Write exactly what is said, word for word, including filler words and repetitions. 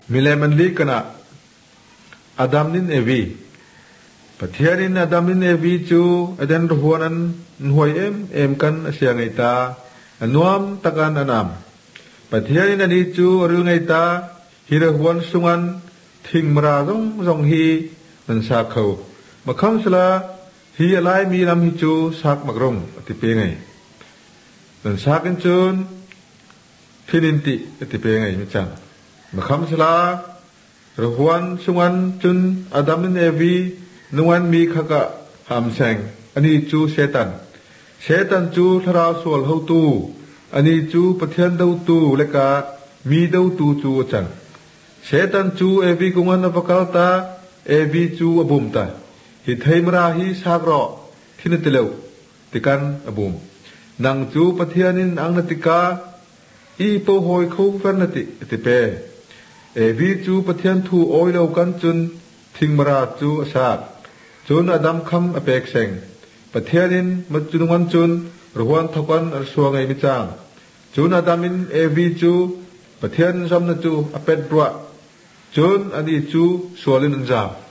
mi le man li kana Adam nin evi pathianin Adam nin evi chu adan ruanan huai em em kan asia ngai ta anuam takan anam pathianin ani chu ru ngai ta hira huan sungan thing mara rong rong hi nan sa khau makham sala hi alai mi lam hi chu sak magrong ati pe ngai nan sakin chun phininti ati pe ngai mi chang makham sala ruan sungan chun Adam nin evi nuan mi khaka ham sang ani chu setan setan chu thara sol ho tu ani chu pathian dau tu leka mi dau tu chu chang setan chu evi kungan apakalta evi chu abum ta hi thaimra hi sagro thinatelo tikan abum nang chu pathianin angnatika i po hoi khou fanati tipe evi chu pathian thu oilo kan chun thingmara chu asak chun Adam kham apek seng pathianin machunungan chun ruan thokan arsuangai mi chang chun Adamin evi chu pathian samna chu apet bra chun ani chu sualin anjam